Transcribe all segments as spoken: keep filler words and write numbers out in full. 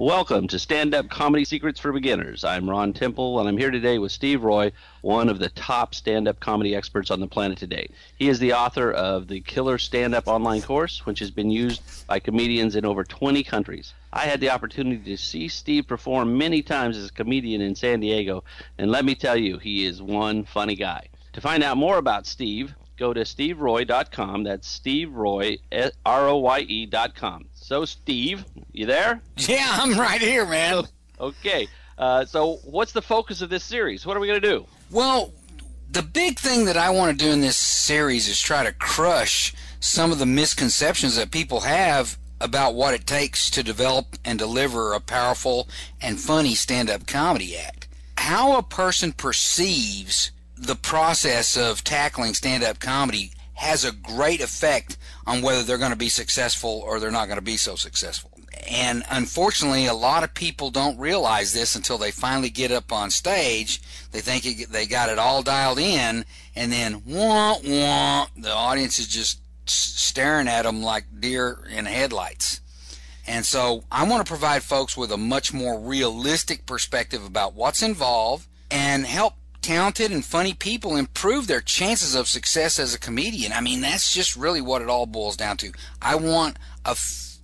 Welcome to Stand Up Comedy Secrets for Beginners. I'm Ron Temple, and I'm here today with Steve Roy, one of the top stand-up comedy experts on the planet today. He is the author of the Killer Stand-Up online course, which has been used by comedians in over twenty countries. I had the opportunity to see Steve perform many times as a comedian in San Diego, and let me tell you, he is one funny guy. To find out more about Steve, go to steve roy dot com. That's Steve Roy, R O Y E dot com. So, Steve, you there? Yeah, I'm right here, man. Okay. Uh, so, what's the focus of this series? What are we going to do? Well, the big thing that I want to do in this series is try to crush some of the misconceptions that people have about what it takes to develop and deliver a powerful and funny stand-up comedy act. How a person perceives the process of tackling stand-up comedy has a great effect on whether they're going to be successful or they're not going to be so successful. And unfortunately, a lot of people don't realize this until they finally get up on stage. They think it, they got it all dialed in, and then wah, wah, the audience is just staring at them like deer in headlights. And so I want to provide folks with a much more realistic perspective about what's involved and help talented and funny people improve their chances of success as a comedian. I mean, that's just really what it all boils down to. I want a,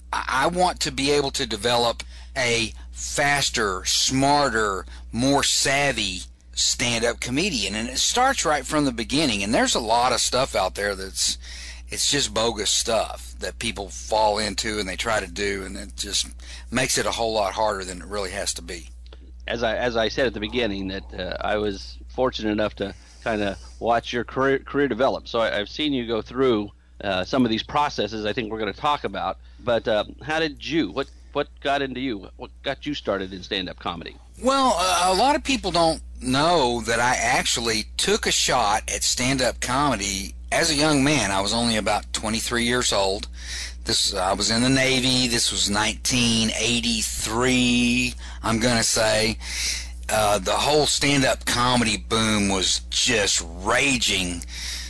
I want to be able to develop a faster, smarter, more savvy stand-up comedian, and it starts right from the beginning. And there's a lot of stuff out there that's it's just bogus stuff that people fall into and they try to do, and it just makes it a whole lot harder than it really has to be. As I as I said at the beginning, that uh, I was fortunate enough to kind of watch your career career develop. So I, I've seen you go through uh, some of these processes. I think we're going to talk about. But uh, how did you? What what got into you? What got you started in stand-up comedy? Well, uh, a lot of people don't know that I actually took a shot at stand-up comedy as a young man. I was only about twenty-three years old. This I was in the Navy. This was nineteen eighty-three, I'm going to say. Uh, the whole stand-up comedy boom was just raging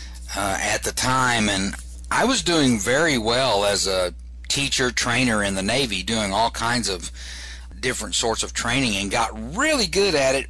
uh, at the time, and I was doing very well as a teacher, trainer in the Navy, doing all kinds of different sorts of training, and got really good at it,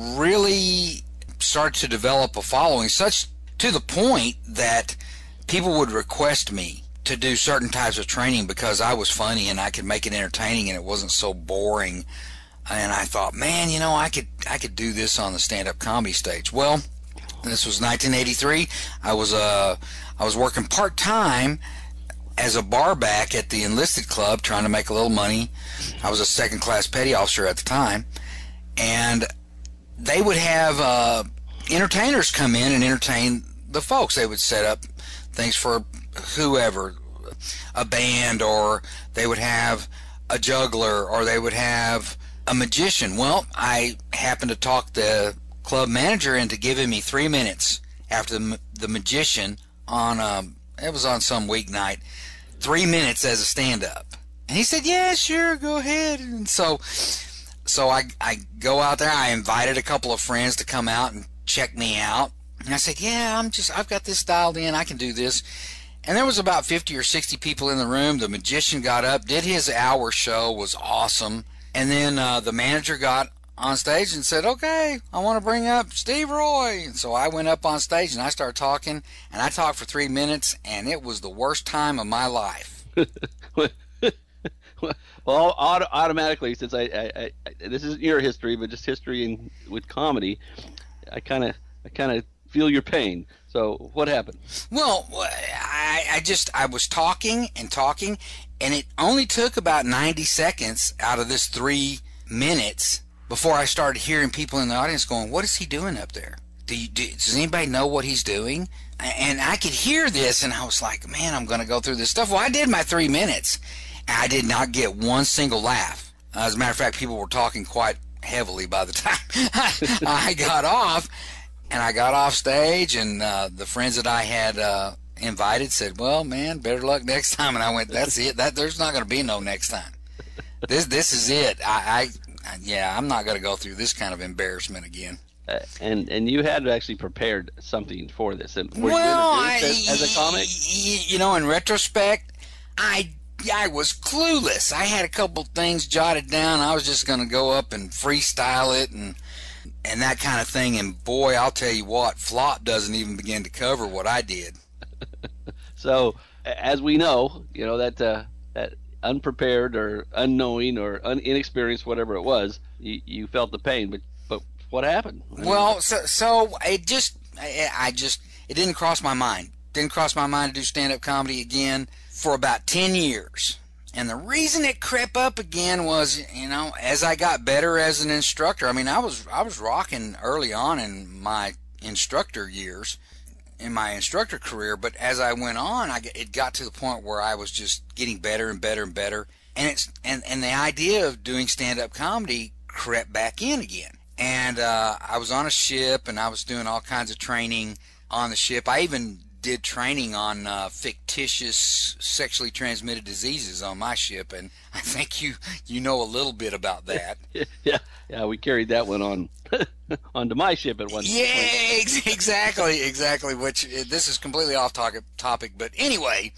really started to develop a following, such to the point that people would request me to do certain types of training because I was funny and I could make it entertaining and it wasn't so boring. And I thought, man, you know, I could I could do this on the stand-up comedy stage. Well, this was nineteen eighty-three. I was uh I was working part-time as a barback at the enlisted club, trying to make a little money. I was a second-class petty officer at the time, and they would have uh, entertainers come in and entertain the folks. They would set up things for whoever, a band, or they would have a juggler, or they would have a magician. Well, I happened to talk the club manager into giving me three minutes after the, the magician on, um, it was on some weeknight, three minutes as a stand-up. And he said, yeah, sure, go ahead. And so, so I, I go out there. I invited a couple of friends to come out and check me out. And I said, yeah, I'm just, I've got this dialed in. I can do this. And there was about fifty or sixty people in the room. The magician got up, did his hour show, was awesome. And then uh, the manager got on stage and said, okay, I want to bring up Steve Roy. And so I went up on stage and I started talking, and I talked for three minutes, and it was the worst time of my life. Well, auto automatically, since I, I, I, this isn't your history, but just history in, with comedy, I kind of, I kind of feel your pain. So what happened? Well, I, I just, I was talking and talking, and it only took about ninety seconds out of this three minutes before I started hearing people in the audience going, what is he doing up there? Do you, do, does anybody know what he's doing? And I could hear this, and I was like, man, I'm going to go through this stuff. Well, I did my three minutes. I did not get one single laugh. Uh, as a matter of fact, people were talking quite heavily by the time I got off. And I got off stage, and uh, the friends that I had uh, invited said, well, man, better luck next time. And I went, that's it. That There's not going to be no next time. This this is it. I, I Yeah, I'm not going to go through this kind of embarrassment again. Uh, and and you had actually prepared something for this. And were well, you I, as, as a comic? You know, in retrospect, I I was clueless. I had a couple things jotted down. I was just going to go up and freestyle it and and that kind of thing. And boy, I'll tell you what, Flop doesn't even begin to cover what I did. So, as we know, you know that uh, that unprepared or unknowing or un- inexperienced, whatever it was, you, you felt the pain. But but what happened? Well, so so it just I, I just it didn't cross my mind. Didn't cross my mind to do stand-up comedy again for about ten years. And the reason it crept up again was, you know, as I got better as an instructor. I mean, I was I was rocking early on in my instructor years, in my instructor career, but as I went on, I, it got to the point where I was just getting better and better and better. And it's and, and the idea of doing stand-up comedy crept back in again. And uh, I was on a ship, and I was doing all kinds of training on the ship. I even did training on uh, fictitious sexually transmitted diseases on my ship, and I think you you know a little bit about that. yeah, yeah, we carried that one on onto my ship at one point. Yeah, exactly, exactly. Which uh, this is completely off topic, topic, but anyway,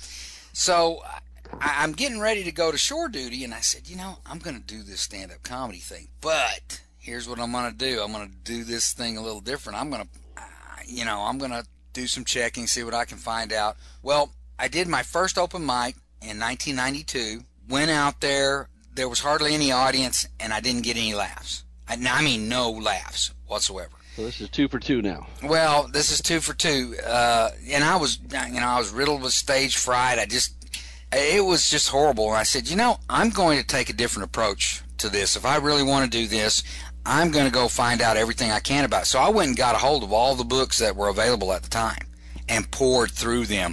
so I, I'm getting ready to go to shore duty, and I said, you know, I'm going to do this stand-up comedy thing, but here's what I'm going to do. I'm going to do this thing a little different. I'm going to, uh, you know, I'm going to do some checking, see what I can find out. Well, I did my first open mic in nineteen ninety-two. Went out there. There was hardly any audience, and I didn't get any laughs. I, I mean, no laughs whatsoever. So this is two for two now. Well, this is two for two. Uh, and I was, you know, I was riddled with stage fright. I just, it was just horrible. And I said, you know, I'm going to take a different approach to this. If I really want to do this, I'm going to go find out everything I can about it. So I went and got a hold of all the books that were available at the time and poured through them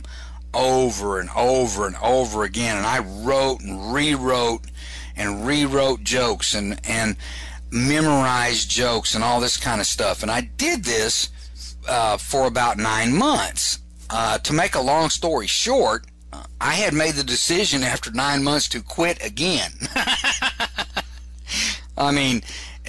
over and over and over again. And I wrote and rewrote and rewrote jokes and, and memorized jokes and all this kind of stuff. And I did this uh, for about nine months. Uh, to make a long story short, uh, I had made the decision after nine months to quit again. I mean,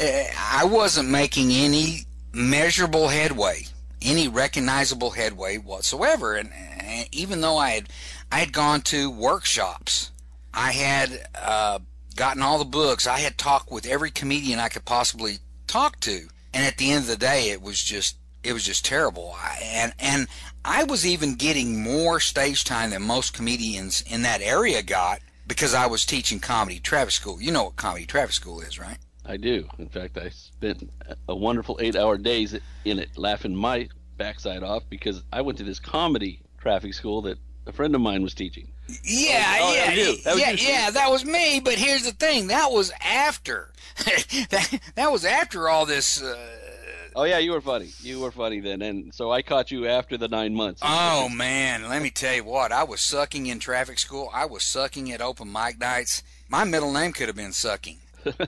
I wasn't making any measurable headway, any recognizable headway whatsoever. And, and even though I had, I had gone to workshops, I had uh, gotten all the books, I had talked with every comedian I could possibly talk to, and at the end of the day, it was just, it was just terrible. I, and and I was even getting more stage time than most comedians in that area got because I was teaching comedy traffic school. You know what comedy traffic school is, right? I do. In fact, I spent a wonderful eight-hour days in it laughing my backside off because I went to this comedy traffic school that a friend of mine was teaching. Yeah, oh, yeah, that that yeah, you. yeah, that was me. But here's the thing: that was after. that, that was after all this. Uh, oh yeah, you were funny. You were funny then, and so I caught you after the nine months. Oh man, let me tell you what. I was sucking in traffic school. I was sucking at open mic nights. My middle name could have been Sucking.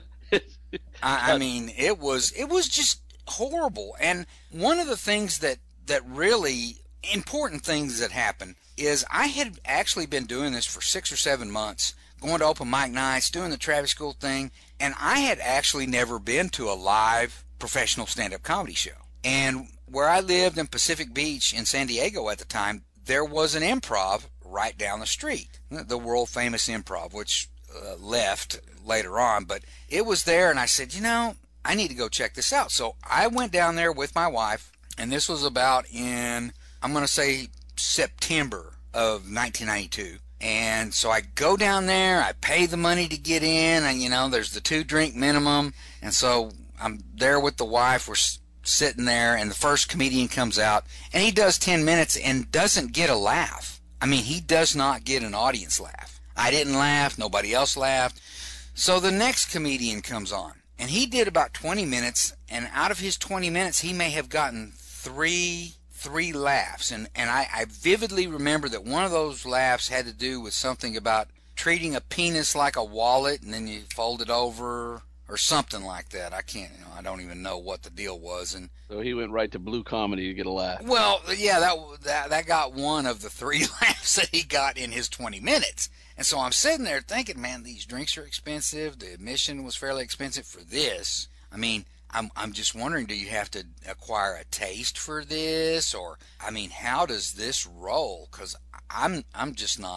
I, I mean, it was it was just horrible. And one of the things that that really important things that happened is I had actually been doing this for six or seven months, going to open mic nights, doing the traffic school thing, and I had actually never been to a live professional stand-up comedy show. And where I lived in Pacific Beach in San Diego at the time, there was an Improv right down the street, the world-famous Improv, which uh, left later on, but it was there, and I said, you know, I need to go check this out. So I went down there with my wife, and this was about in, I'm going to say September of nineteen ninety-two. And so I go down there, I pay the money to get in, and you know, there's the two drink minimum, and so I'm there with the wife, we're sitting there, and the first comedian comes out, and he does ten minutes and doesn't get a laugh. I mean, he does not get an audience laugh. I didn't laugh, nobody else laughed. So the next comedian comes on, and he did about twenty minutes, and out of his twenty minutes, he may have gotten three three laughs. And, and I, I vividly remember that one of those laughs had to do with something about treating a penis like a wallet, and then you fold it over, or something like that. I can't, you know, I don't even know what the deal was. And so he went right to blue comedy to get a laugh. Well, yeah, that, that, that got one of the three laughs that he got in his twenty minutes. And so I'm sitting there thinking, man, these drinks are expensive. The admission was fairly expensive for this. I mean, I'm I'm just wondering, do you have to acquire a taste for this, or I mean, how does this roll? Because I'm I'm just not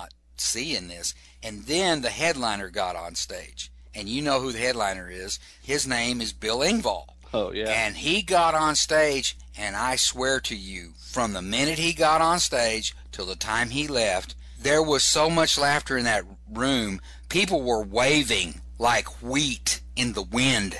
seeing this. And then the headliner got on stage. And you know who the headliner is. His name is Bill Engvall. Oh, yeah. And he got on stage, and I swear to you, from the minute he got on stage till the time he left, there was so much laughter in that room. People were waving like wheat in the wind,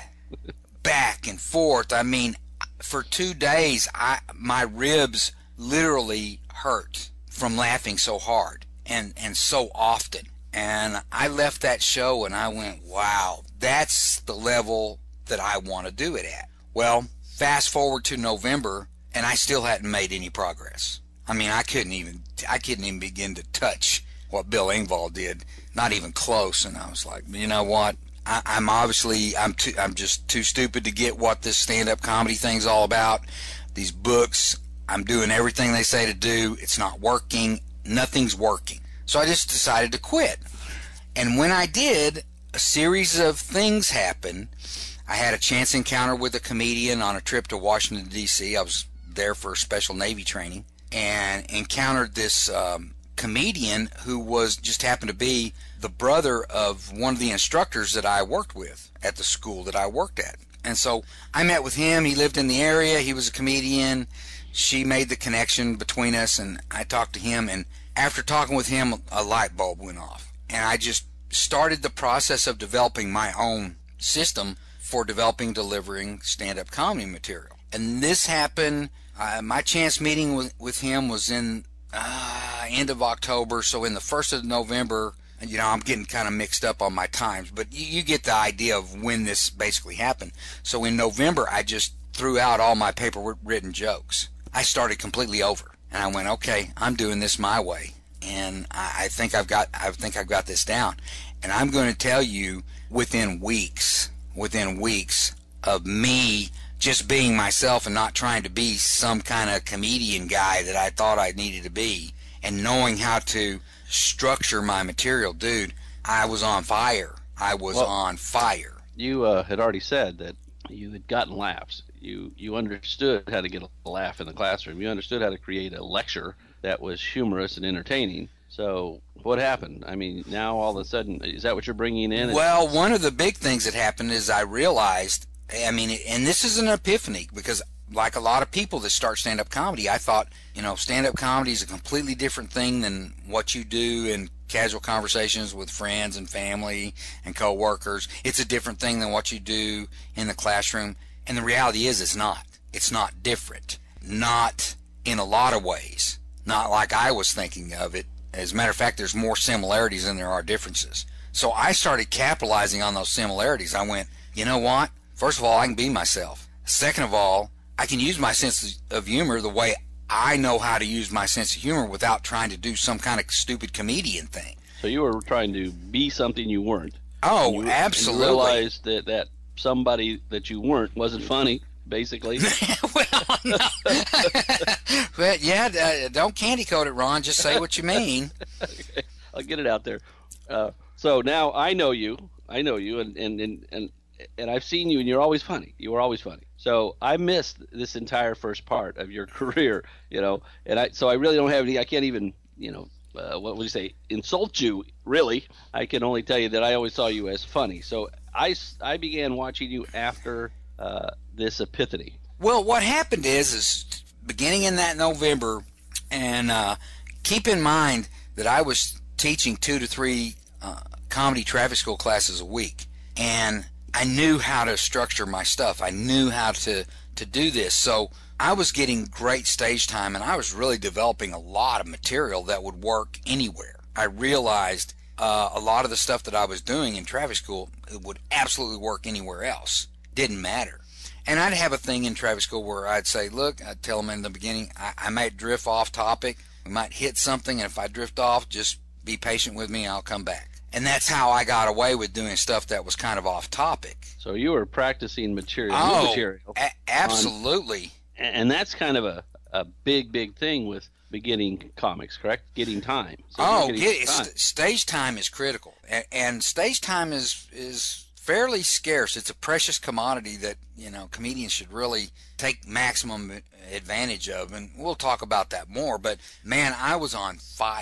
back and forth. I mean, for two days, I my ribs literally hurt from laughing so hard and, and so often. And I left that show and I went, wow, that's the level that I want to do it at. Well, fast forward to November, and I still hadn't made any progress. I mean, I couldn't even, I couldn't even begin to touch what Bill Engvall did, not even close. And I was like, you know what? I, I'm obviously, I'm too, I'm just too stupid to get what this stand-up comedy thing's all about. These books, I'm doing everything they say to do. It's not working. Nothing's working. So I just decided to quit. And when I did, a series of things happened. I had a chance encounter with a comedian on a trip to Washington, D C I was there for special Navy training, and encountered this um, comedian who was just happened to be the brother of one of the instructors that I worked with at the school that I worked at. And so I met with him. He lived in the area. He was a comedian. She made the connection between us, and I talked to him. And after talking with him, a light bulb went off. And I just started the process of developing my own system for developing, delivering stand-up comedy material. And this happened, uh, my chance meeting with, with him was in uh, end of October. So in the first of November, you know, I'm getting kind of mixed up on my times, but you, you get the idea of when this basically happened. So in November, I just threw out all my paper-written jokes. I started completely over, and I went, okay, I'm doing this my way, and I, I think I've got, I think I've got this down. And I'm going to tell you, within weeks, within weeks of me just being myself and not trying to be some kind of comedian guy that I thought I needed to be, and knowing how to structure my material, dude, I was on fire. I was well, on fire. You uh, had already said that you had gotten laughs. You you understood how to get a laugh in the classroom. You understood how to create a lecture that was humorous and entertaining. So what happened? I mean, now all of a sudden, is that what you're bringing in? Well, one of the big things that happened is I realized, I mean, and this is an epiphany, because like a lot of people that start stand-up comedy, I thought, you know, stand-up comedy is a completely different thing than what you do in casual conversations with friends and family and co-workers. It's a different thing than what you do in the classroom. And the reality is it's not. It's not different. Not in a lot of ways. Not like I was thinking of it. As a matter of fact, there's more similarities than there are differences. So I started capitalizing on those similarities. I went, you know what? First of all, I can be myself. Second of all, I can use my sense of humor the way I know how to use my sense of humor without trying to do some kind of stupid comedian thing. So you were trying to be something you weren't. Oh, you, absolutely. You realized that, that somebody that you weren't wasn't funny, basically. well, no. Well, yeah, uh, don't candy coat it, Ron. Just say what you mean. Okay. I'll get it out there. Uh, so now I know you. I know you, and, and, and, and and I've seen you, and you're always funny. You were always funny. So I missed this entire first part of your career, you know, and I so I really don't have any. I can't even, you know, uh, what would you say, insult you, really. I can only tell you that I always saw you as funny. So I, I began watching you after uh, this epiphany. Well, what happened is, is beginning in that November, and uh, keep in mind that I was teaching two to three uh, comedy traffic school classes a week, and I knew how to structure my stuff. I knew how to, to do this. So I was getting great stage time, and I was really developing a lot of material that would work anywhere. I realized uh, a lot of the stuff that I was doing in traffic school, it would absolutely work anywhere else. Didn't matter. And I'd have a thing in traffic school where I'd say, look, I'd tell them in the beginning, I, I might drift off topic. We might hit something, and if I drift off, just be patient with me, and I'll come back. And that's how I got away with doing stuff that was kind of off topic. So you were practicing material, oh, new material. A- absolutely. On, and that's kind of a, a big, big thing with beginning comics, correct? Getting time. So oh, getting get, time. St- stage time is critical. And, and stage time is, is fairly scarce. It's a precious commodity that, you know, comedians should really take maximum advantage of. And we'll talk about that more. But, man, I was on fire.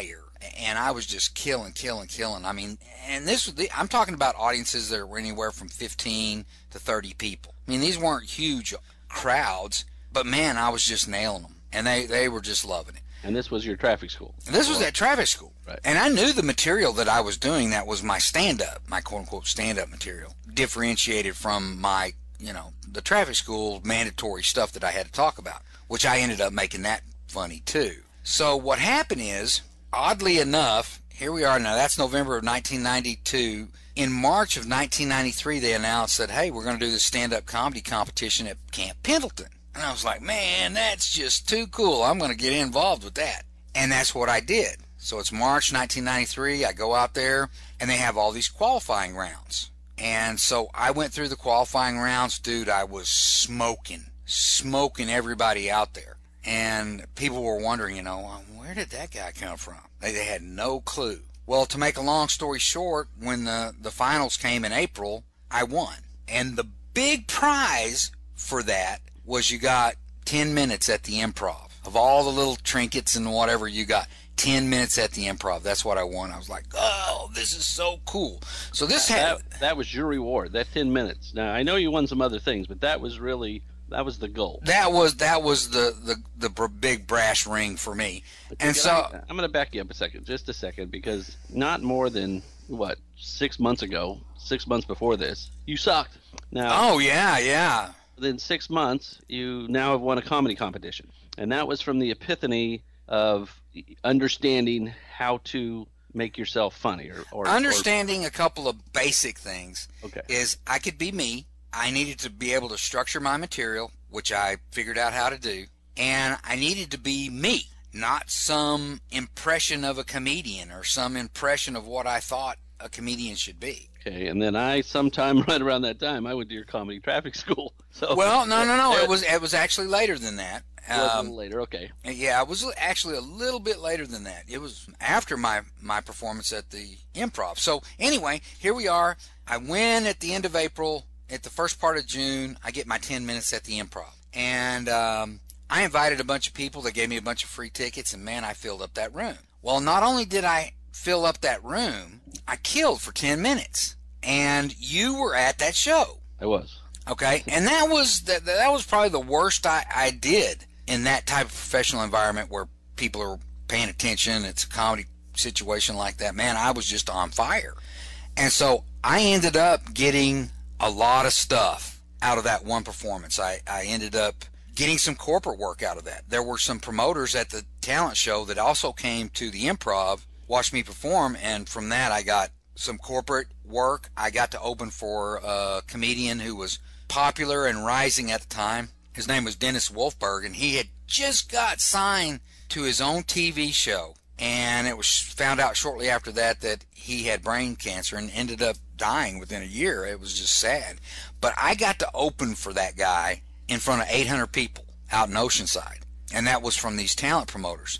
and I was just killing, killing, killing. I mean, and this was the, I'm talking about audiences that were anywhere from fifteen to thirty people. I mean, these weren't huge crowds, but man, I was just nailing them, and they, they were just loving it. And this was your traffic school. And this was at traffic school. Right. And I knew the material that I was doing that was my stand-up, my quote-unquote stand-up material, differentiated from my, you know, the traffic school mandatory stuff that I had to talk about, which I ended up making that funny too. So what happened is, oddly enough, here we are now, that's November of nineteen ninety-two. In March of nineteen ninety-three, they announced that, hey, we're going to do this stand-up comedy competition at Camp Pendleton. And I was like, man, that's just too cool. I'm going to get involved with that. And that's what I did. So it's March nineteen ninety-three. I go out there, and they have all these qualifying rounds. And so I went through the qualifying rounds. Dude, I was smoking, smoking everybody out there. And people were wondering, you know, where did that guy come from? They, they had no clue. Well, to make a long story short, when the, the finals came in April, I won. And the big prize for that was you got ten minutes at the Improv. Of all the little trinkets and whatever you got, ten minutes at the Improv. That's what I won. I was like, oh, this is so cool. So this had... That, that was your reward, that ten minutes. Now, I know you won some other things, but that was really... That was the goal. That was that was the, the, the br- big brass ring for me. And so... I, I'm going to back you up a second, just a second, because not more than, what, six months ago, six months before this, you sucked. Now, oh, yeah, yeah. Within six months, you now have won a comedy competition. And that was from the epiphany of understanding how to make yourself funny. Or, or Understanding or, a couple of basic things okay. is I could be me. I needed to be able to structure my material, which I figured out how to do. And I needed to be me, not some impression of a comedian or some impression of what I thought a comedian should be. Okay, and then I, sometime right around that time, I went to your comedy traffic school. So well, no, no, no. It was it was actually later than that. Um, a little later, okay. Yeah, it was actually a little bit later than that. It was after my, my performance at the Improv. So anyway, here we are. I win at the end of April. At the first part of June, I get my ten minutes at the Improv. And um, I invited a bunch of people. They gave me a bunch of free tickets, and man, I filled up that room. Well, not only did I fill up that room, I killed for ten minutes. And you were at that show. I was. Okay, and that was that, that was probably the worst I, I did in that type of professional environment where people are paying attention. It's a comedy situation like that. Man, I was just on fire. And so I ended up getting a lot of stuff out of that one performance. I, I ended up getting some corporate work out of that. There were some promoters at the talent show that also came to the Improv, watched me perform, and from that I got some corporate work. I got to open for a comedian who was popular and rising at the time. His name was Dennis Wolfberg, and he had just got signed to his own T V show. And it was found out shortly after that that he had brain cancer and ended up dying within a year. It was just sad. But I got to open for that guy in front of eight hundred people out in Oceanside. And that was from these talent promoters.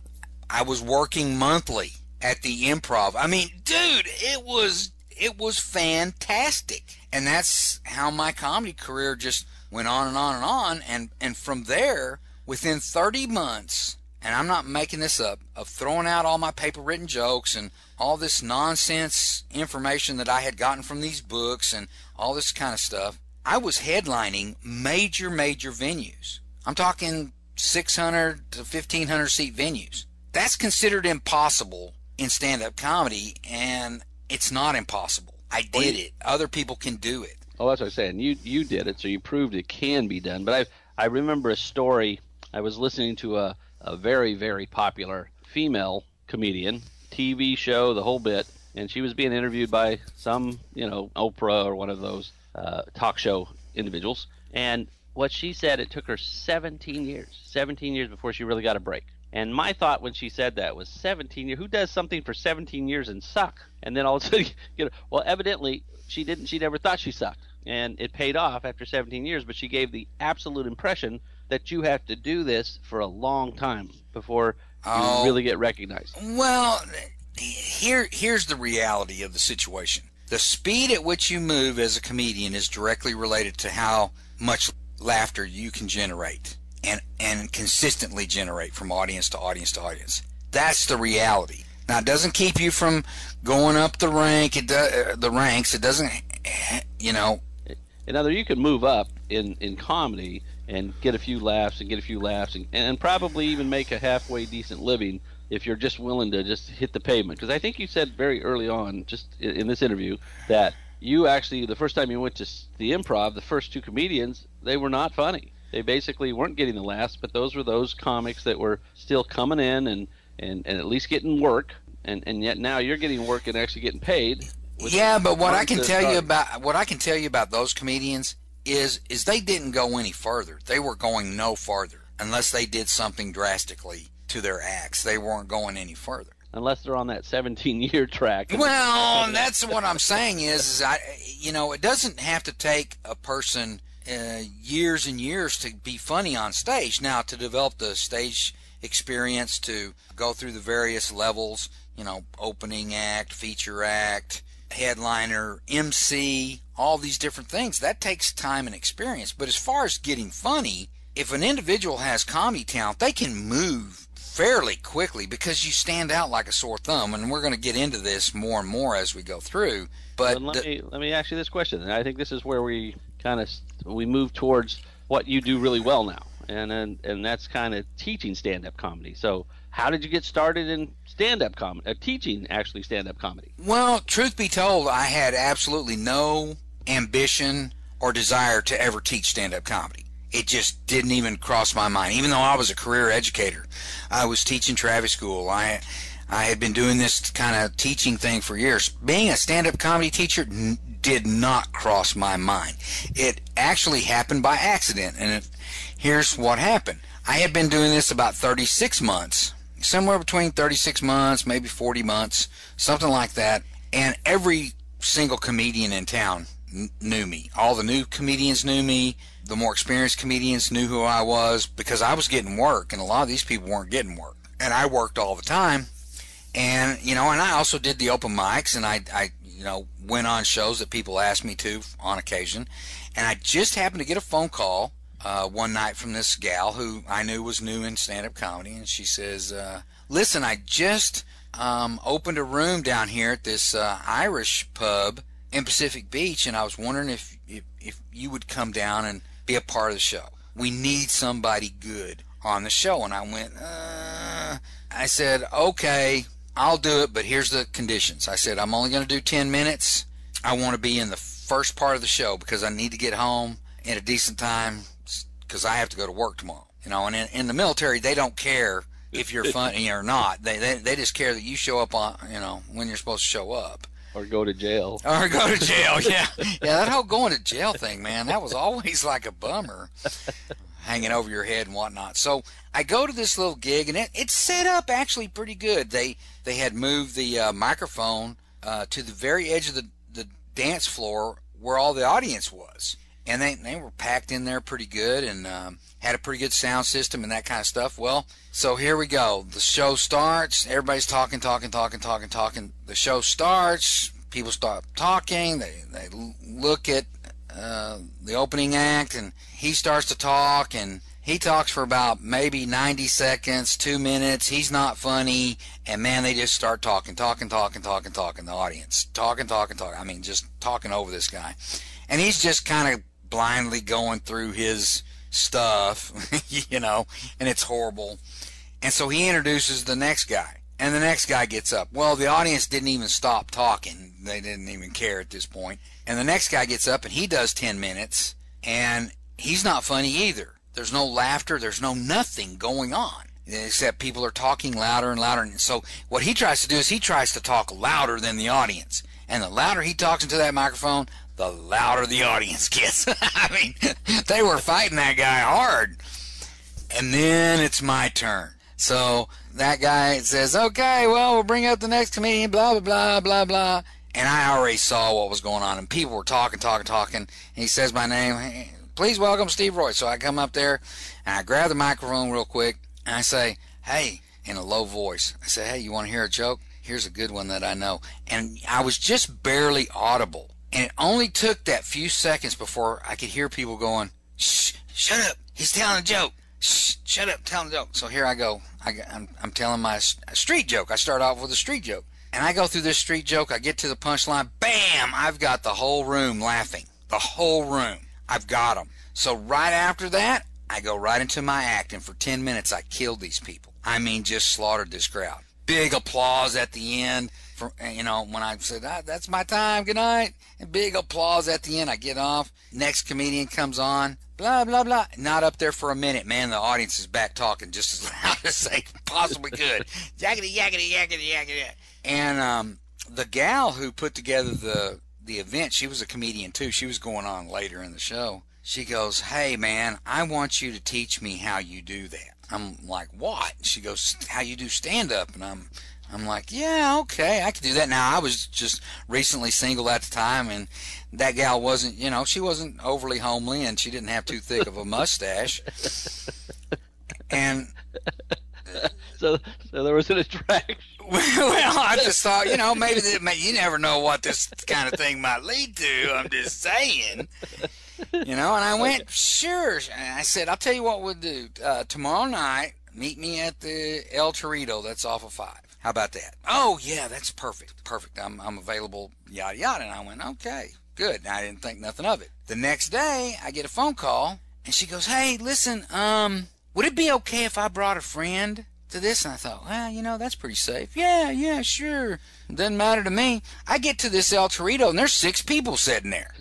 I was working monthly at the Improv. I mean, dude, it was it was fantastic. And that's how my comedy career just went on and on and on. And, and from there, within thirty months, and I'm not making this up, of throwing out all my paper-written jokes and all this nonsense information that I had gotten from these books and all this kind of stuff, I was headlining major, major venues. I'm talking six hundred to fifteen hundred seat venues. That's considered impossible in stand-up comedy, and it's not impossible. I did well, you, it. Other people can do it. Oh, that's what I'm saying. You you did it, so you proved it can be done. But I I remember a story. I was listening to a, a very, very popular female comedian, T V show, the whole bit, and she was being interviewed by some, you know, Oprah or one of those uh, talk show individuals. And what she said, it took her seventeen years, seventeen years before she really got a break. And my thought when she said that was seventeen years. Who does something for seventeen years and suck? And then all of a sudden, you know, well, evidently she didn't. She never thought she sucked, and it paid off after seventeen years. But she gave the absolute impression that you have to do this for a long time before you oh, really get recognized. Well, here here's the reality of the situation. The speed at which you move as a comedian is directly related to how much laughter you can generate and and consistently generate from audience to audience to audience. That's the reality. Now, it doesn't keep you from going up the rank. It do, uh, the ranks. It doesn't, you know. In other, you can move up in, in comedy and get a few laughs and get a few laughs and, and probably even make a halfway decent living if you're just willing to just hit the pavement. Because I think you said very early on, just in, in this interview, that you actually, the first time you went to the Improv, the first two comedians, they were not funny. They basically weren't getting the laughs, but those were those comics that were still coming in and, and, and at least getting work. And, and yet now you're getting work and actually getting paid. Yeah, but what I can tell you about what I can tell you about those comedians is is they didn't go any further. They were going no farther unless they did something drastically to their acts. They weren't going any further. Unless they're on that seventeen-year track. Well, that's what I'm saying is, is I, you know, it doesn't have to take a person uh, years and years to be funny on stage. Now, to develop the stage experience, to go through the various levels, you know, opening act, feature act, headliner, M C, all these different things, that takes time and experience. But as far as getting funny, if an individual has comedy talent, they can move fairly quickly because you stand out like a sore thumb, and we're going to get into this more and more as we go through. But let the, me let me ask you this question, and I think this is where we kind of we move towards what you do really well now, and and, and that's kind of teaching stand-up comedy. So how did you get started in stand-up comedy, uh, teaching actually stand-up comedy? Well, truth be told, I had absolutely no ambition or desire to ever teach stand-up comedy. It just didn't even cross my mind. Even though I was a career educator, I was teaching Travis School. I I had been doing this kind of teaching thing for years. Being a stand-up comedy teacher n- did not cross my mind. It actually happened by accident, and it, here's what happened. I had been doing this about thirty-six months, somewhere between thirty-six months, maybe forty months, something like that, and every single comedian in town n- knew me. All the new comedians knew me. The more experienced comedians knew who I was because I was getting work, and a lot of these people weren't getting work. And I worked all the time. And, you know, and I also did the open mics, and I, I, you know, went on shows that people asked me to on occasion. And I just happened to get a phone call uh, one night from this gal who I knew was new in stand-up comedy, and she says, uh, listen, I just um, opened a room down here at this uh, Irish pub in Pacific Beach, and I was wondering if, if, if you would come down and be a part of the show. We need somebody good on the show. And I went, uh, I said, okay, I'll do it, but here's the conditions. I said, I'm only going to do ten minutes. I want to be in the first part of the show because I need to get home in a decent time because I have to go to work tomorrow. You know, and in, in the military, they don't care if you're funny or not. They, they they just care that you show up on, you know, when you're supposed to show up. Or go to jail. Or go to jail, yeah. Yeah, that whole going to jail thing, man, that was always like a bummer, hanging over your head and whatnot. So I go to this little gig, and it, it's set up actually pretty good. They they had moved the uh, microphone uh, to the very edge of the, the dance floor where all the audience was. And they, they were packed in there pretty good and um, had a pretty good sound system and that kind of stuff. Well, so here we go. The show starts. Everybody's talking, talking, talking, talking, talking. The show starts. People start talking. They, they look at uh, the opening act, and he starts to talk, and he talks for about maybe ninety seconds, two minutes. He's not funny. And, man, they just start talking, talking, talking, talking, talking. The audience. Talking, talking, talking. I mean, just talking over this guy. And he's just kind of blindly going through his stuff, you know, and it's horrible. And so he introduces the next guy, and the next guy gets up. Well, the audience didn't even stop talking. They didn't even care at this point. And the next guy gets up, and he does ten minutes, and he's not funny either. There's no laughter. There's no nothing going on, except people are talking louder and louder. And so what he tries to do is he tries to talk louder than the audience. And the louder he talks into that microphone, the louder the audience gets. I mean, they were fighting that guy hard. And then it's my turn. So that guy says, okay, well, we'll bring up the next comedian, blah, blah, blah, blah, blah. And I already saw what was going on. And people were talking, talking, talking. And he says my name. Hey, please welcome Steve Roy. So I come up there, and I grab the microphone real quick, and I say, hey, in a low voice. I say, hey, you want to hear a joke? Here's a good one that I know. And I was just barely audible. And it only took that few seconds before I could hear people going, shh, shut up, he's telling a joke. Shh, shut up, tell the joke. So here I go. I, I'm, I'm telling my street joke. I start off with a street joke. And I go through this street joke. I get to the punchline. Bam! I've got the whole room laughing. The whole room. I've got them. So right after that, I go right into my act. And for ten minutes, I killed these people. I mean, just slaughtered this crowd. Big applause at the end. For, you know, when I said, ah, that's my time, good night. And big applause at the end. I get off. Next comedian comes on. Blah, blah, blah. Not up there for a minute, man. The audience is back talking just as loud as they possibly could. Yakety, yakety, yakety, yakety. And um, the gal who put together the, the event, she was a comedian too. She was going on later in the show. She goes, hey, man, I want you to teach me how you do that. I'm like, what? She goes, how you do stand-up. And I'm I'm like, yeah, okay, I could do that. Now, I was just recently single at the time, and that gal wasn't, you know, she wasn't overly homely, and she didn't have too thick of a mustache. And so, so there was an attraction. Well, I just thought, you know, maybe that, you never know what this kind of thing might lead to. I'm just saying. You know, and I went, sure. And I said, I'll tell you what we'll do. Uh, tomorrow night, meet me at the El Torito. That's off of five. How about that? Oh, yeah, that's perfect. Perfect. I'm, I'm available, yada, yada. And I went, okay, good. And I didn't think nothing of it. The next day, I get a phone call, and she goes, hey, listen, um, would it be okay if I brought a friend to this? And I thought, well, you know, that's pretty safe. Yeah, yeah, sure. It doesn't matter to me. I get to this El Torito, and there's six people sitting there.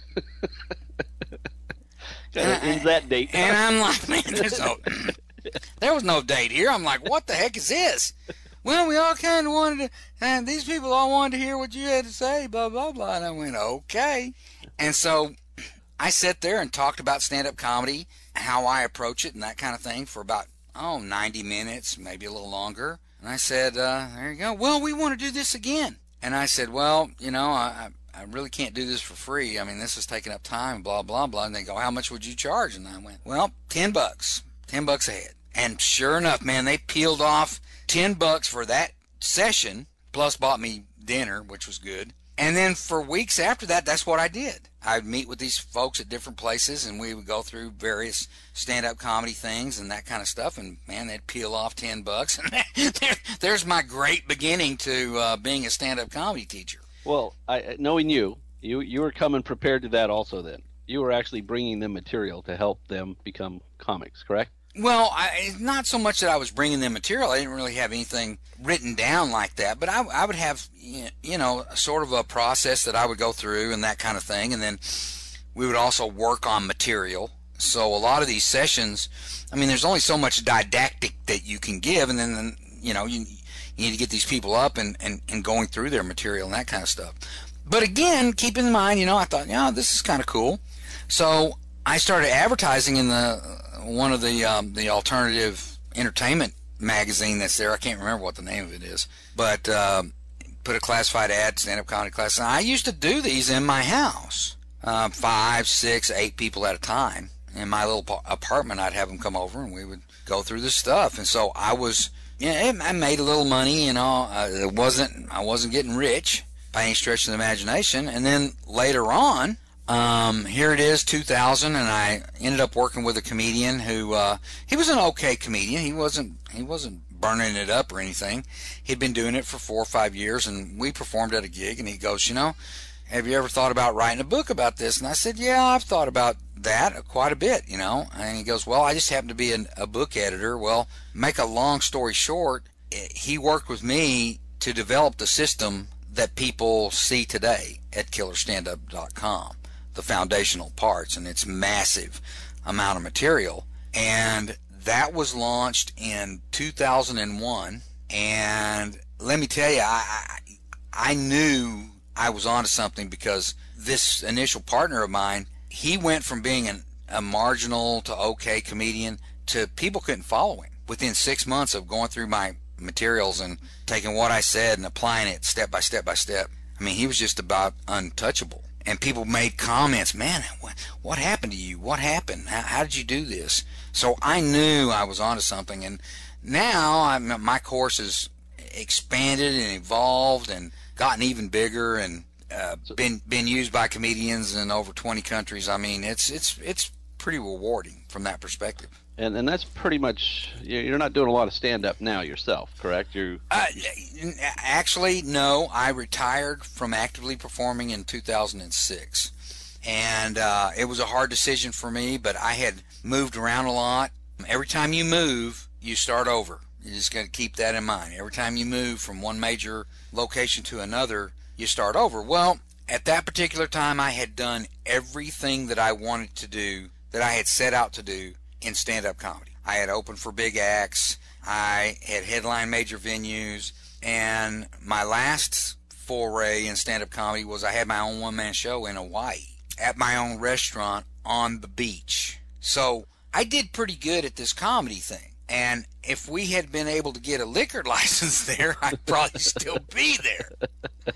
Is that date? And I'm like, man, there's no, there was no date here. I'm like, what the heck is this? Well, we all kind of wanted to, and these people all wanted to hear what you had to say, blah, blah, blah. And I went, okay. And so I sat there and talked about stand-up comedy, how I approach it and that kind of thing for about, oh, ninety minutes, maybe a little longer. And I said, uh, there you go. Well, we want to do this again. And I said, well, you know, I, I really can't do this for free. I mean, this is taking up time, blah, blah, blah. And they go, how much would you charge? And I went, well, ten bucks, ten bucks a head. And sure enough, man, they peeled off ten bucks for that session, plus bought me dinner, which was good. And then for weeks after that, that's what I did. I'd meet with these folks at different places, and we would go through various stand-up comedy things and that kind of stuff. And, man, they'd peel off ten bucks. And there, there's my great beginning to uh, being a stand-up comedy teacher. Well, I, knowing you, you, you were coming prepared to that also then. You were actually bringing them material to help them become comics, correct? Well, I, not so much that I was bringing them material. I didn't really have anything written down like that. But I, I would have, you know, sort of a process that I would go through and that kind of thing. And then we would also work on material. So a lot of these sessions, I mean, there's only so much didactic that you can give. And then, you know, you, you need to get these people up and, and, and going through their material and that kind of stuff. But again, keep in mind, you know, I thought, yeah, this is kind of cool. So I started advertising in the one of the um, the alternative entertainment magazine that's there. I can't remember what the name of it is, but um, put a classified ad, stand-up comedy class. And I used to do these in my house, uh, five, six, eight people at a time. In my little apartment, I'd have them come over and we would go through the stuff. And so I was, yeah, I made a little money. You know, uh, it wasn't I wasn't getting rich by any stretch of the imagination. And then later on. Um, here it is, two thousand, and I ended up working with a comedian who, uh, he was an okay comedian. He wasn't, he wasn't burning it up or anything. He'd been doing it for four or five years, and we performed at a gig, and he goes, you know, have you ever thought about writing a book about this? And I said, yeah, I've thought about that quite a bit, you know. And he goes, well, I just happen to be an, a book editor. Well, make a long story short, he worked with me to develop the system that people see today at killer stand up dot com. The foundational parts, and it's massive amount of material. And that was launched in two thousand one. And let me tell you, I, I, I knew I was onto something, because this initial partner of mine, he went from being an, a marginal to okay comedian to people couldn't follow him within six months of going through my materials and taking what I said and applying it step by step by step. I mean, he was just about untouchable. And people made comments, man, what, what happened to you? What happened? How, how did you do this? So I knew I was onto something. And now I'm, my course has expanded and evolved and gotten even bigger, and uh, been been used by comedians in over twenty countries. I mean, it's it's it's pretty rewarding from that perspective. And and that's pretty much, you're not doing a lot of stand-up now yourself, correct? You uh, Actually, no. I retired from actively performing in two thousand six. And uh, it was a hard decision for me, but I had moved around a lot. Every time you move, you start over. You just got to keep that in mind. Every time you move from one major location to another, you start over. Well, at that particular time, I had done everything that I wanted to do, that I had set out to do in stand-up comedy. I had opened for big acts. I had headlined major venues. And my last foray in stand-up comedy was I had my own one-man show in Hawaii at my own restaurant on the beach. So I did pretty good at this comedy thing. And if we had been able to get a liquor license there, I'd probably still be there.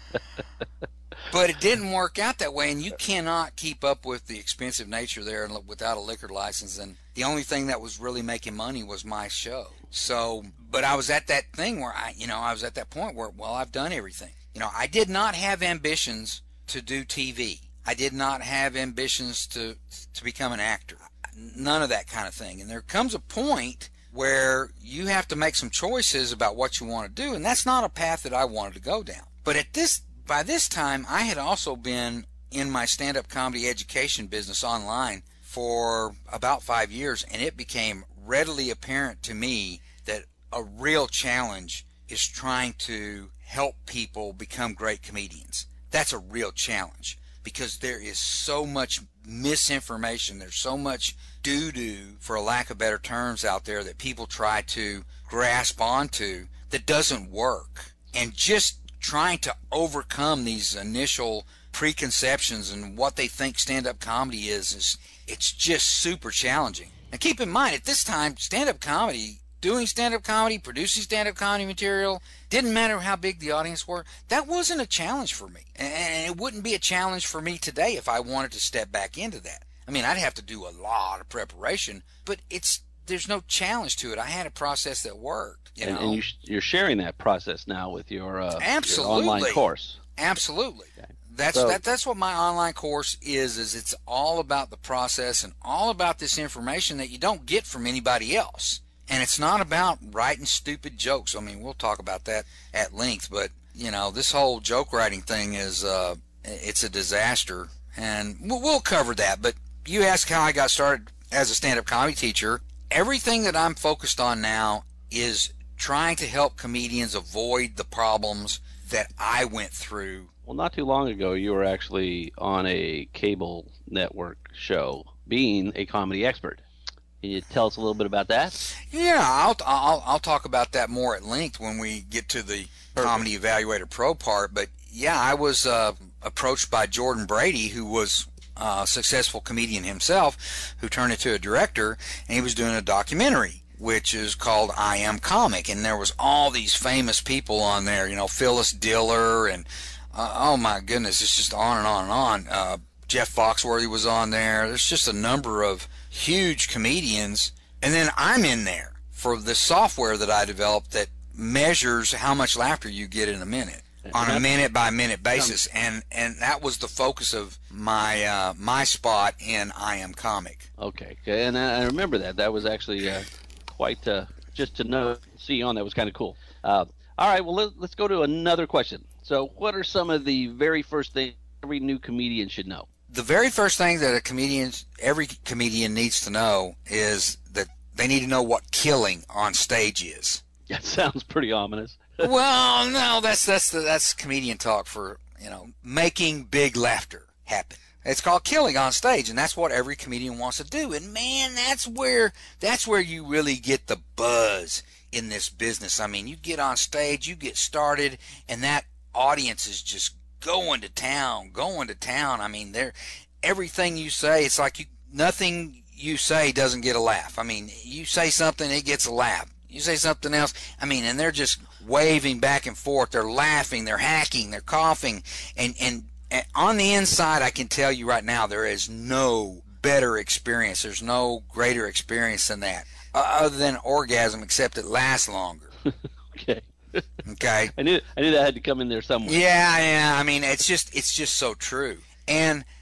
But it didn't work out that way, and you cannot keep up with the expensive nature there without a liquor license. And the only thing that was really making money was my show. So, but I was at that thing where I, you know, I was at that point where, well, I've done everything. You know, I did not have ambitions to do T V. I did not have ambitions to to become an actor. None of that kind of thing. And there comes a point where you have to make some choices about what you want to do, and that's not a path that I wanted to go down. But at this by this time, I had also been in my stand-up comedy education business online for about five years, and it became readily apparent to me that a real challenge is trying to help people become great comedians. That's a real challenge, because there is so much misinformation, there's so much doo-doo, for a lack of better terms, out there that people try to grasp onto that doesn't work. And just trying to overcome these initial preconceptions and what they think stand-up comedy is, is it's just super challenging. Now keep in mind, at this time, stand-up comedy, doing stand-up comedy, producing stand-up comedy material, didn't matter how big the audience were, that wasn't a challenge for me. And it wouldn't be a challenge for me today if I wanted to step back into that. I mean, I'd have to do a lot of preparation, but it's there's no challenge to it. I had a process that worked. You and, know? and you, you're sharing that process now with your, uh, Absolutely. your online course. Absolutely. Okay. That's so, that, that's what my online course is. Is it's all about the process and all about this information that you don't get from anybody else. And it's not about writing stupid jokes. I mean, we'll talk about that at length. But you know, this whole joke writing thing is uh, it's a disaster, and we'll, we'll cover that. But you asked how I got started as a stand-up comedy teacher. Everything that I'm focused on now is trying to help comedians avoid the problems that I went through. Well, not too long ago, you were actually on a cable network show being a comedy expert. Can you tell us a little bit about that? Yeah, I'll I'll, I'll talk about that more at length when we get to the Perfect. Comedy Evaluator Pro part. But yeah, I was uh, approached by Jordan Brady, who was a successful comedian himself, who turned into a director, and he was doing a documentary, which is called I Am Comic. And there was all these famous people on there, you know, Phyllis Diller, and uh, oh my goodness, it's just on and on and on. Uh, Jeff Foxworthy was on there. There's just a number of huge comedians. And then I'm in there for the software that I developed that measures how much laughter you get in a minute on a minute by minute basis. And and that was the focus of my uh, my spot in I Am Comic. Okay, and I remember that. That was actually uh, quite uh, just to know, see you on that was kind of cool. Uh, all right, well, let, let's go to another question. So what are some of the very first things every new comedian should know? The very first thing that a comedian, every comedian needs to know is that they need to know what killing on stage is. That sounds pretty ominous. Well, no, that's that's the, that's comedian talk for, you know, making big laughter happen. It's called killing on stage, and that's what every comedian wants to do. And man, that's where that's where you really get the buzz in this business. I mean, you get on stage, you get started, and that audience is just going to town, going to town. I mean, they're everything you say, it's like you nothing you say doesn't get a laugh. I mean, you say something, it gets a laugh. You say something else, I mean, and they're just waving back and forth. They're laughing, they're hacking, they're coughing, and and, and on the inside, I can tell you right now, there is no better experience. There's no greater experience than that, uh, other than orgasm, except it lasts longer. Okay. Okay. I knew I knew that had to come in there somewhere. Yeah, yeah. I mean, it's just it's just so true. And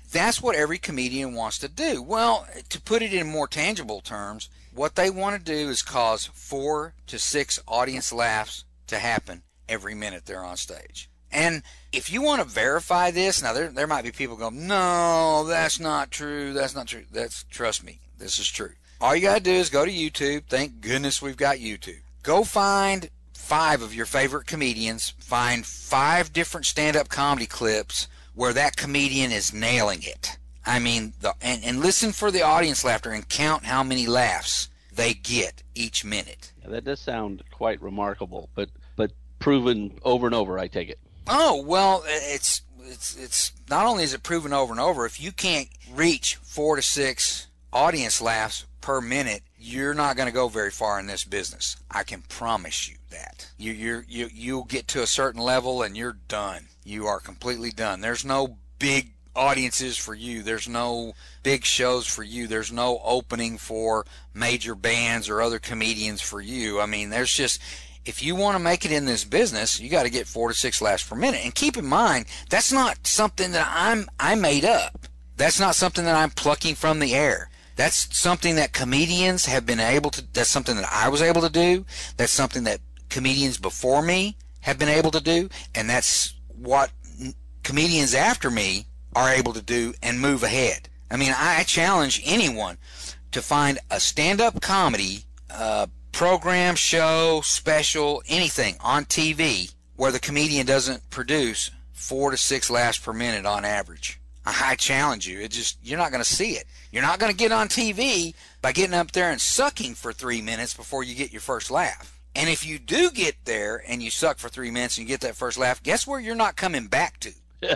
That's what every comedian wants to do. Well, to put it in more tangible terms, what they want to do is cause four to six audience laughs to happen every minute they're on stage. And if you want to verify this, now there there might be people going, no, that's not true. That's not true. That's, trust me, this is true. All you got to do is go to YouTube. Thank goodness we've got YouTube. Go find five of your favorite comedians. Find five different stand-up comedy clips where that comedian is nailing it. I mean, the, and, and listen for the audience laughter and count how many laughs they get each minute. Yeah, that does sound quite remarkable, but but proven over and over, I take it. Oh, well, it's it's it's not only is it proven over and over, if you can't reach four to six audience laughs per minute, you're not going to go very far in this business. I can promise you that. You you're, you you'll get to a certain level and you're done. You are completely done. There's no big audiences for you. There's no big shows for you. There's no opening for major bands or other comedians for you. I mean, there's just, if you want to make it in this business, you got to get four to six laughs per minute. And keep in mind, that's not something that I'm I made up. That's not something that I'm plucking from the air. That's something that comedians have been able to, that's something that I was able to do. That's something that comedians before me have been able to do. And that's what comedians after me are able to do and move ahead. I mean, I challenge anyone to find a stand-up comedy uh, program, show, special, anything on T V where the comedian doesn't produce four to six laughs per minute on average. I challenge you. It just, you're not going to see it. You're not going to get on T V by getting up there and sucking for three minutes before you get your first laugh. And if you do get there and you suck for three minutes and you get that first laugh, guess where you're not coming back to?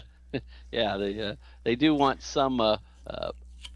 Yeah, they uh, they do want some uh, uh,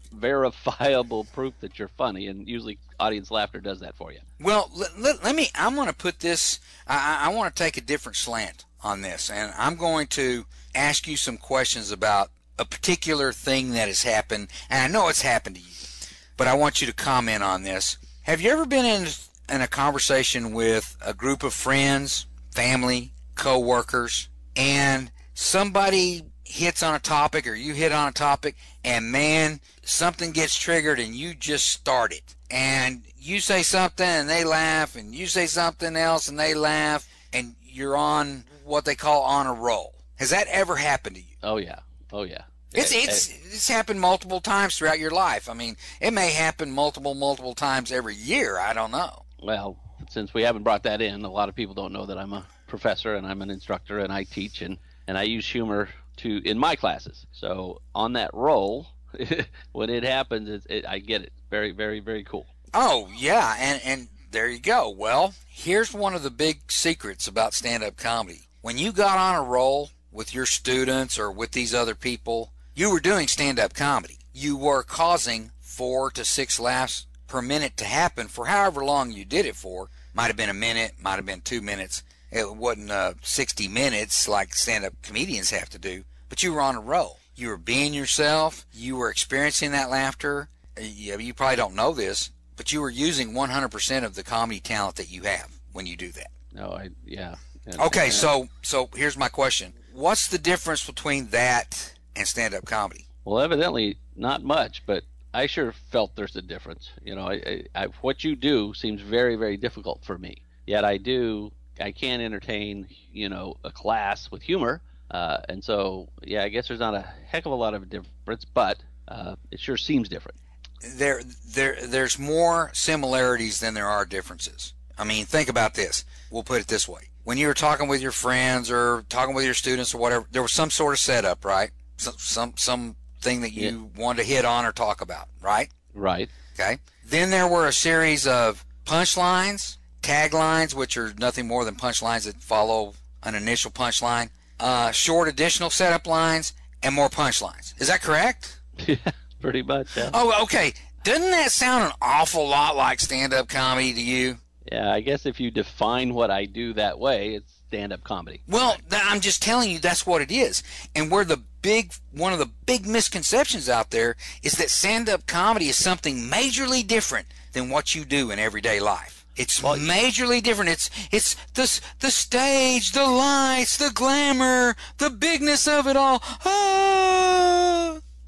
verifiable proof that you're funny, and usually audience laughter does that for you. Well, let, let, let me, I'm going to put this, I, I want to take a different slant on this, and I'm going to ask you some questions about a particular thing that has happened, and I know it's happened to you, but I want you to comment on this. Have you ever been in, in a conversation with a group of friends, family, co-workers, and somebody hits on a topic or you hit on a topic and man, something gets triggered and you just start it, and you say something and they laugh and you say something else and they laugh, and you're on what they call on a roll? Has that ever happened to you? Oh yeah. Oh yeah. It's it's it's happened multiple times throughout your life. I mean, it may happen multiple multiple times every year. I don't know. Well, since we haven't brought that in, a lot of people don't know that I'm a professor and I'm an instructor and I teach, and and I use humor to in my classes. So on that roll, when it happens, it, it, I get it. Very, very, very cool. Oh yeah, and and there you go. Well, here's one of the big secrets about stand-up comedy. When you got on a roll with your students or with these other people, you were doing stand-up comedy. You were causing four to six laughs per minute to happen for however long you did it for. Might have been a minute, might have been two minutes. It wasn't uh, sixty minutes like stand-up comedians have to do, but you were on a roll. You were being yourself. You were experiencing that laughter. You, you probably don't know this, but you were using one hundred percent of the comedy talent that you have when you do that. No, I, yeah. And, okay, and, so so here's my question. What's the difference between that and stand-up comedy? Well, evidently not much, but I sure felt there's a difference. You know, I, I, I, what you do seems very, very difficult for me. Yet I do, I can entertain, you know, a class with humor. Uh, and so, yeah, I guess there's not a heck of a lot of difference, but uh, it sure seems different. There, there, there's more similarities than there are differences. I mean, think about this. We'll put it this way. When you were talking with your friends or talking with your students or whatever, there was some sort of setup, right? Some, some, something that you yeah. wanted to hit on or talk about, right? Right. Okay. Then there were a series of punchlines, taglines, which are nothing more than punchlines that follow an initial punchline, uh, short additional setup lines, and more punchlines. Is that correct? Yeah, pretty much. Yeah. Oh, okay. Doesn't that sound an awful lot like stand-up comedy to you? Yeah, I guess if you define what I do that way, it's stand-up comedy. Well, th- I'm just telling you that's what it is. And where the big, one of the big misconceptions out there is that stand-up comedy is something majorly different than what you do in everyday life. It's well, majorly different. It's it's the the stage, the lights, the glamour, the bigness of it all. Ah!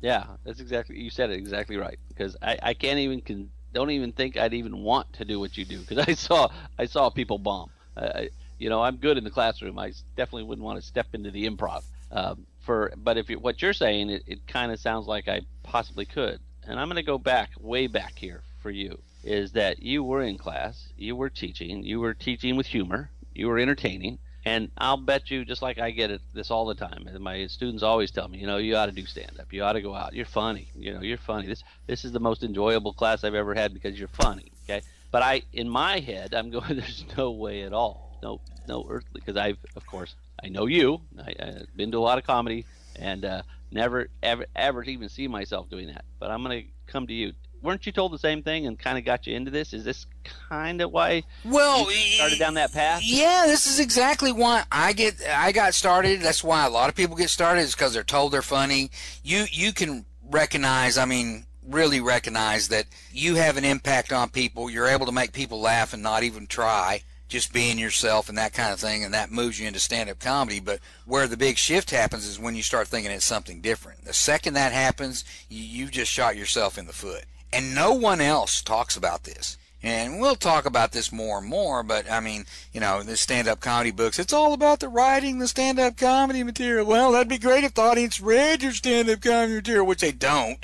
Yeah, that's exactly, you said it exactly right. Because I, I can't even can don't even think I'd even want to do what you do because I saw I saw people bomb. I, you know, I'm good in the classroom. I definitely wouldn't want to step into the improv. Um, for but if you, what you're saying, it, it kind of sounds like I possibly could. And I'm going to go back way back here for you. Is that you were in class, you were teaching, you were teaching with humor, you were entertaining. And I'll bet you, just like I get it this all the time, and my students always tell me, you know, you ought to do stand up. You ought to go out. You're funny. You know, you're funny. This this is the most enjoyable class I've ever had because you're funny. Okay, but I, in my head, I'm going, there's no way at all, no no earthly, because I've, of course, I know you. I, I've been to a lot of comedy, and uh, never ever ever even see myself doing that. But I'm going to come to you. Weren't you told the same thing and kind of got you into this? Is this kind of why well, you started down that path? Yeah, this is exactly why I get I got started. That's why a lot of people get started, is because they're told they're funny. You you can recognize, I mean, really recognize that you have an impact on people. You're able to make people laugh and not even try, just being yourself and that kind of thing, and that moves you into stand-up comedy. But where the big shift happens is when you start thinking it's something different. The second that happens, you, you just shot yourself in the foot. And no one else talks about this. And we'll talk about this more and more, but I mean, you know, the stand-up comedy books, it's all about the writing, the stand-up comedy material. Well, that'd be great if the audience read your stand-up comedy material, which they don't.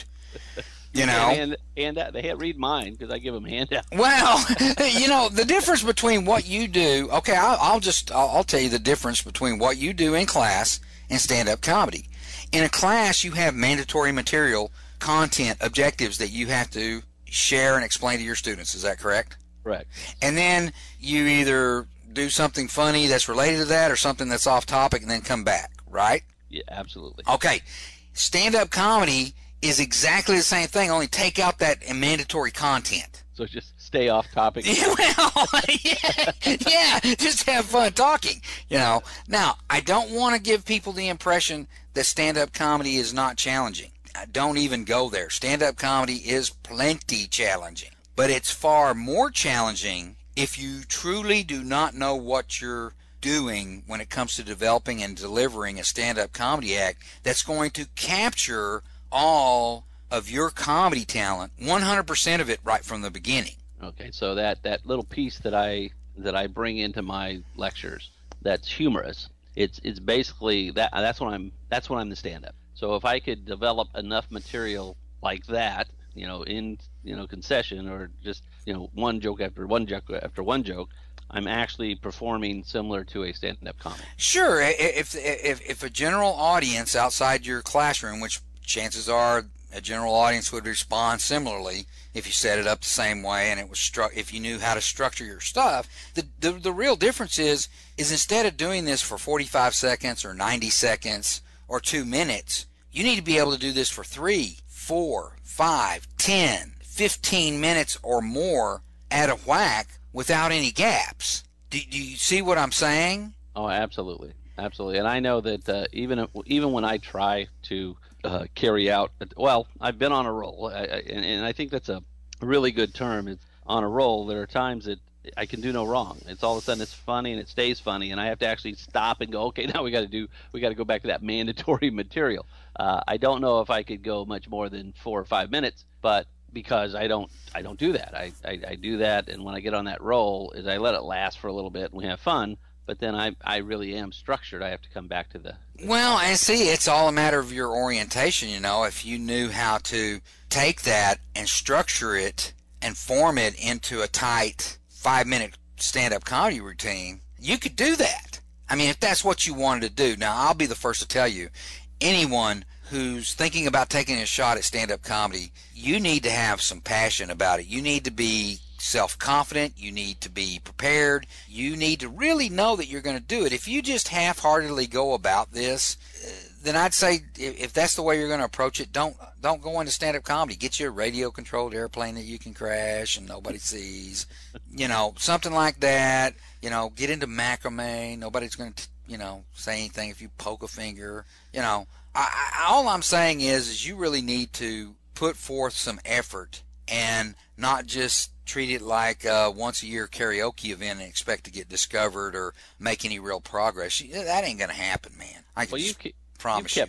You know, and and they can't read mine because I give them handouts. Well, you know, the difference between what you do. Okay, I'll, I'll just I'll, I'll tell you the difference between what you do in class and stand-up comedy. In a class, you have mandatory material, content, objectives that you have to share and explain to your students. Is that correct? Correct. And then you either do something funny that's related to that or something that's off topic and then come back, right? Yeah, absolutely. Okay. Stand-up comedy is exactly the same thing, only take out that mandatory content. So just stay off topic. Yeah, well, yeah, yeah, just have fun talking, you know. Now, I don't want to give people the impression that stand-up comedy is not challenging. Don't even go there. Stand-up comedy is plenty challenging, but it's far more challenging if you truly do not know what you're doing when it comes to developing and delivering a stand-up comedy act that's going to capture all of your comedy talent, one hundred percent of it right from the beginning. Okay, so that, that little piece that I that I bring into my lectures that's humorous, it's it's basically that that's when I'm that's when I'm the stand-up. So if I could develop enough material like that, you know, in you know concession or just you know one joke after one joke after one joke, I'm actually performing similar to a stand-up comic. Sure, if if if a general audience outside your classroom, which chances are a general audience would respond similarly if you set it up the same way and it was stru- if you knew how to structure your stuff. The, the the real difference is is instead of doing this for forty-five seconds or ninety seconds or two minutes, you need to be able to do this for three, four, five, ten, fifteen minutes or more at a whack without any gaps. Do, do you see what I'm saying? Oh, absolutely, absolutely. And I know that uh, even even when I try to uh, carry out, well, I've been on a roll, I, I, and, and I think that's a really good term. It's on a roll. There are times that I can do no wrong. It's all of a sudden it's funny and it stays funny, and I have to actually stop and go, okay, now we got to do, we got to go back to that mandatory material. Uh, I don't know if I could go much more than four or five minutes, but because I don't, I don't do that. I, I, I do that, and when I get on that roll, is I let it last for a little bit and we have fun. But then I, I really am structured. I have to come back to the, the well, and see, it's all a matter of your orientation. You know, if you knew how to take that and structure it and form it into a tight five-minute stand-up comedy routine, you could do that. I mean, if that's what you wanted to do. Now, I'll be the first to tell you, anyone who's thinking about taking a shot at stand-up comedy, you need to have some passion about it. You need to be self-confident. You need to be prepared. You need to really know that you're going to do it. If you just half-heartedly go about this, then I'd say if that's the way you're going to approach it, don't don't go into stand-up comedy. Get you a radio-controlled airplane that you can crash and nobody sees. You know, something like that. You know, get into macrame. Nobody's going to, you know, say anything if you poke a finger. You know, I, I, all I'm saying is, is you really need to put forth some effort and not just treat it like a once-a-year karaoke event and expect to get discovered or make any real progress. That ain't going to happen, man. I can well, just kept, promise kept, you that.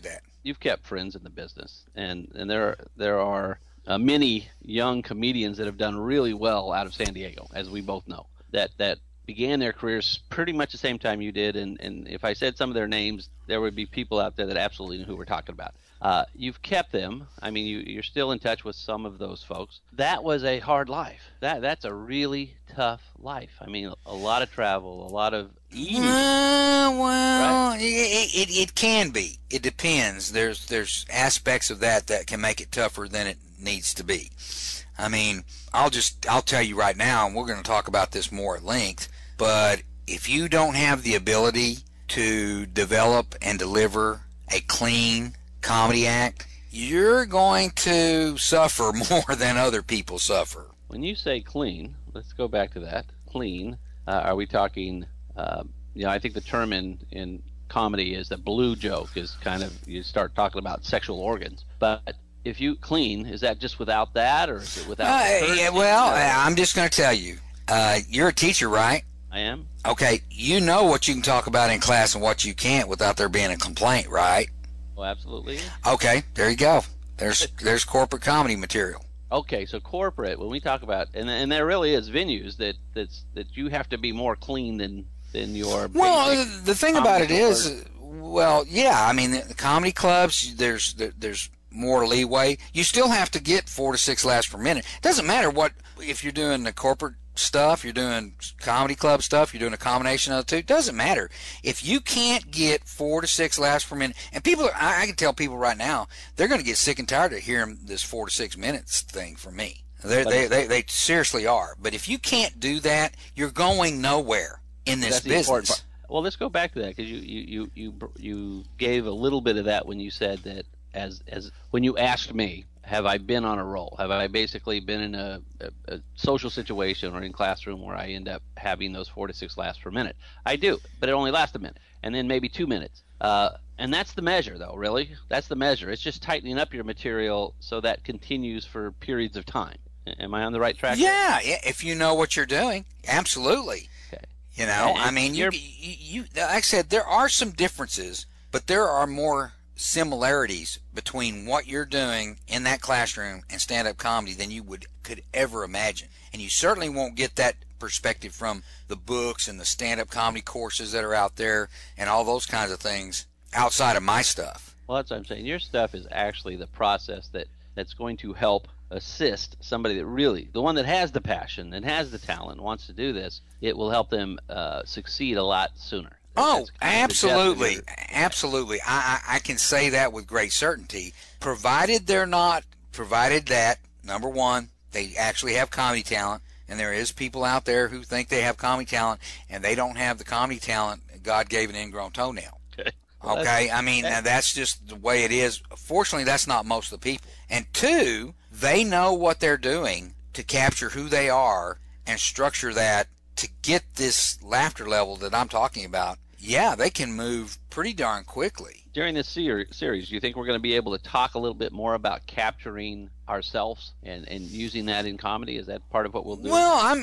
you've kept friends in the business, and and there there are uh, many young comedians that have done really well out of San Diego, as we both know, that that began their careers pretty much the same time you did, and and if I said some of their names, there would be people out there that absolutely knew who we're talking about. Uh, you've kept them. I mean, you, you're still in touch with some of those folks. That was a hard life. That that's a really tough life. I mean, a lot of travel, a lot of eating. Uh, well, right? it, it it can be. It depends. There's there's aspects of that that can make it tougher than it needs to be. I mean, I'll just I'll tell you right now, and we're going to talk about this more at length. But if you don't have the ability to develop and deliver a clean comedy act, you're going to suffer more than other people suffer. When you say clean, let's go back to that. Clean. Uh, are we talking? Uh, you know, I think the term in in comedy is the blue joke is kind of you start talking about sexual organs. But if you clean, is that just without that, or is it without? Uh, yeah, well, I'm just going to tell you. Uh, you're a teacher, right? I am. Okay, you know what you can talk about in class and what you can't without there being a complaint, right? Oh, absolutely. Okay, there you go. There's there's corporate comedy material. Okay, so corporate, when we talk about, and and there really is venues that that's that you have to be more clean than than your. Well, the thing about it is, well, yeah, I mean, the comedy clubs, there's there, there's more leeway. You still have to get four to six laughs per minute. It doesn't matter what if you're doing the corporate stuff, you're doing comedy club stuff, you're doing a combination of the two. It doesn't matter if you can't get four to six laughs per minute. And people, are, I, I can tell people right now, they're going to get sick and tired of hearing this four to six minutes thing from me. They they they they seriously are. But if you can't do that, you're going nowhere in this business. Well, let's go back to that because you you you you you gave a little bit of that when you said that as as when you asked me, have I been on a roll? Have I basically been in a, a, a social situation or in classroom where I end up having those four to six laughs per minute? I do, but it only lasts a minute, and then maybe two minutes. Uh, and that's the measure, though, really. That's the measure. It's just tightening up your material so that continues for periods of time. Am I on the right track? Yeah, yeah. If you know what you're doing, absolutely. Okay. You know, and, I mean, you, you, you, like I said, there are some differences, but there are more similarities between what you're doing in that classroom and stand-up comedy than you would could ever imagine. And you certainly won't get that perspective from the books and the stand-up comedy courses that are out there and all those kinds of things outside of my stuff. Well, that's what I'm saying. Your stuff is actually the process that that's going to help assist somebody that really, the one that has the passion and has the talent, wants to do this. It will help them uh, succeed a lot sooner. Oh, absolutely. Absolutely. I, I can say that with great certainty, provided they're not, provided that, number one, they actually have comedy talent, and there is people out there who think they have comedy talent, and they don't have the comedy talent God gave an ingrown toenail. Okay. Well, okay? I mean, that's, that's just the way it is. Fortunately, that's not most of the people. And two, they know what they're doing to capture who they are and structure that to get this laughter level that I'm talking about. Yeah, they can move pretty darn quickly. During this ser- series, do you think we're going to be able to talk a little bit more about capturing ourselves and, and using that in comedy? Is that part of what we'll do? Well, I'm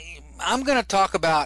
I'm going to talk about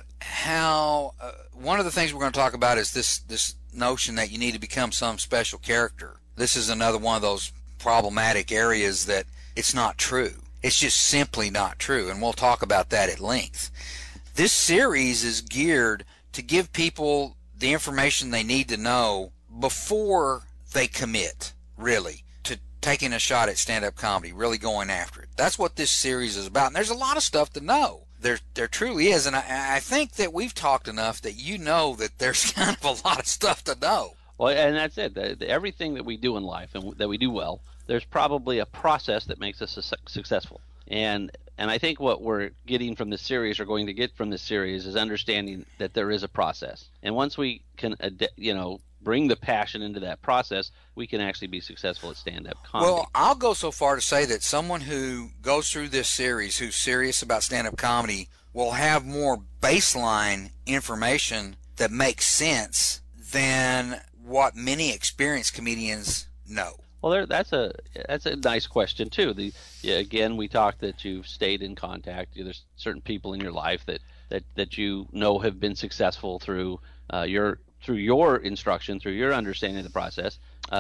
how uh, one of the things we're going to talk about is this this notion that you need to become some special character. This is another one of those problematic areas that it's not true. It's just simply not true, and we'll talk about that at length. This series is geared to give people the information they need to know before they commit, really, to taking a shot at stand-up comedy, really going after it. That's what this series is about, and there's a lot of stuff to know. There, there truly is, and I, I think that we've talked enough that you know that there's kind of a lot of stuff to know. Well, and that's it. The, the, everything that we do in life and that we do well, there's probably a process that makes us su- successful. And and I think what we're getting from this series, or going to get from this series, is understanding that there is a process. And once we can, you know, bring the passion into that process, we can actually be successful at stand-up comedy. Well, I'll go so far to say that someone who goes through this series, who's serious about stand-up comedy, will have more baseline information that makes sense than what many experienced comedians know. Well, there, that's a that's a nice question too. The yeah, again, we talked that you've stayed in contact. There's certain people in your life that, that, that you know have been successful through uh, your through your instruction, through your understanding of the process. Uh,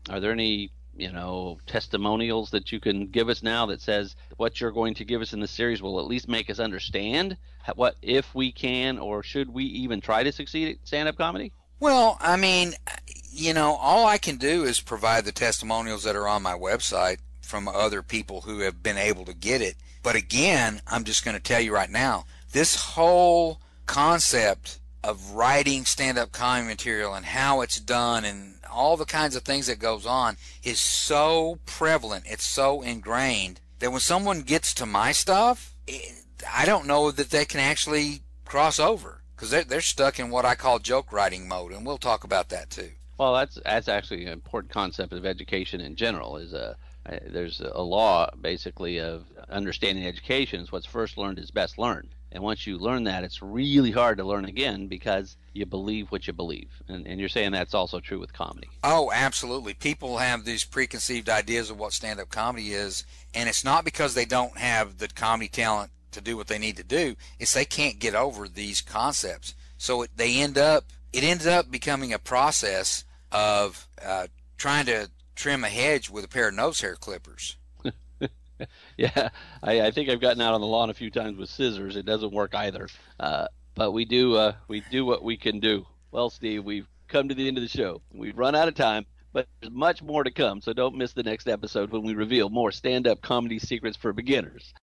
Are there any, you know, testimonials that you can give us now that says what you're going to give us in the series will at least make us understand what, if we can or should we even try to succeed at stand-up comedy? Well, I mean, you know, all I can do is provide the testimonials that are on my website from other people who have been able to get it. But again, I'm just going to tell you right now, this whole concept of writing stand-up comedy material and how it's done and all the kinds of things that goes on is so prevalent, it's so ingrained that when someone gets to my stuff, it, I don't know that they can actually cross over because they're, they're stuck in what I call joke writing mode, and we'll talk about that too. Well, that's that's actually an important concept of education in general. Is a uh, there's a law basically of understanding education is what's first learned is best learned. And once you learn that, it's really hard to learn again because you believe what you believe. And, and you're saying that's also true with comedy. Oh, absolutely. People have these preconceived ideas of what stand-up comedy is, and it's not because they don't have the comedy talent to do what they need to do. It's they can't get over these concepts. So it, they end up, it ends up becoming a process of uh, trying to trim a hedge with a pair of nose hair clippers. Yeah, I, I think I've gotten out on the lawn a few times with scissors. It doesn't work either. Uh, but we do uh, we do what we can do. Well, Steve, we've come to the end of the show. We've run out of time, but there's much more to come. So don't miss the next episode when we reveal more stand-up comedy secrets for beginners.